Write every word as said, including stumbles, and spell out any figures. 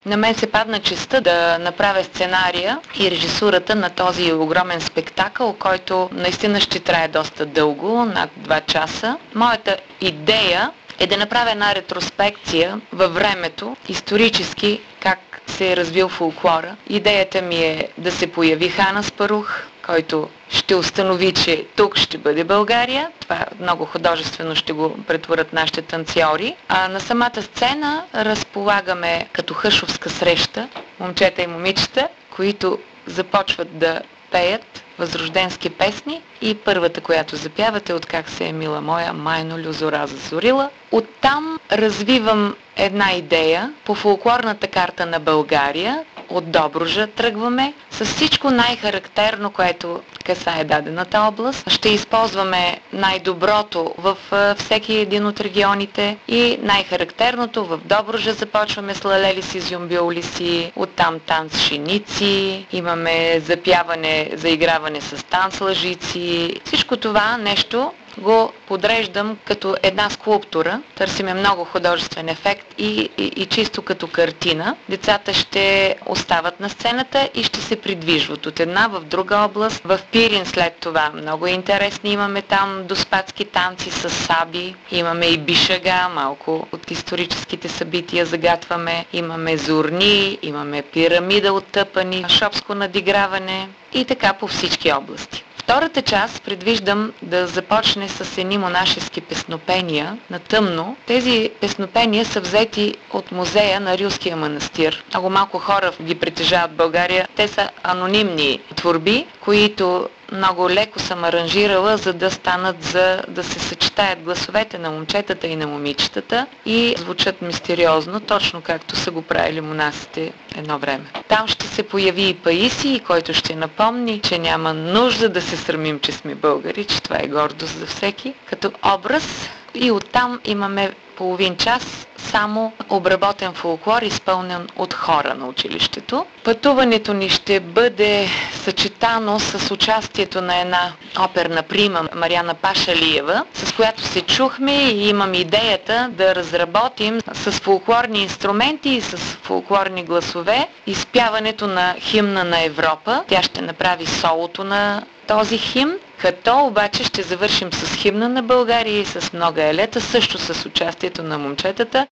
на мен се падна честта да направя сценария и режисурата на този огромен спектакъл, който наистина ще трае доста дълго, над два часа. Моята идея е да направя една ретроспекция във времето, исторически, как се е развил фолклора. Идеята ми е да се появи Хан Аспарух, който ще установи, че тук ще бъде България. Това много художествено ще го претворят нашите танцьори. А на самата сцена разполагаме като хъшовска среща момчета и момичета, които започват да пеят възрожденски песни и първата, която запявате, от как се е мила моя, майно лю зора зазорила. Оттам развивам една идея по фолклорната карта на България. От Добруджа тръгваме с всичко най-характерно, което касае дадената област. Ще използваме най-доброто в всеки един от регионите и най-характерното в Добруджа започваме с лалели си, зюмбюли си, оттам танц шиници, имаме запяване, заиграване с танц лъжици. Всичко това нещо го подреждам като една скулптура. Търсиме много художествен ефект и, и, и чисто като картина. Децата ще остават на сцената и ще се придвижват от една в друга област. В Пирин след това много интересни имаме там доспатски танци с саби. Имаме и бишага, малко от историческите събития загатваме. Имаме зурни, имаме пирамида от тъпани, шопско надиграване и така по всички области. Втората част предвиждам да започне с едни монашески песнопения на тъмно. Тези песнопения са взети от музея на Рилския манастир. Много малко хора ги притежават в България. Те са анонимни творби, които много леко съм аранжирала, за да станат, за да се съчетаят гласовете на момчетата и на момичетата и звучат мистериозно, точно както са го правили монасите едно време. Там ще се появи и Паисий, който ще напомни, че няма нужда да се срамим, че сме българи, че това е гордост за всеки, като образ. И оттам имаме половин час само обработен фолклор, изпълнен от хора на училището. Пътуването ни ще бъде съчетано с участието на една оперна прима, Мариана Пашалиева, с която се чухме и имам идеята да разработим с фолклорни инструменти и с фолклорни гласове изпяването на химна на Европа. Тя ще направи солото на този химн, като обаче ще завършим с химна на България и с много елета, също с участието на момчетата.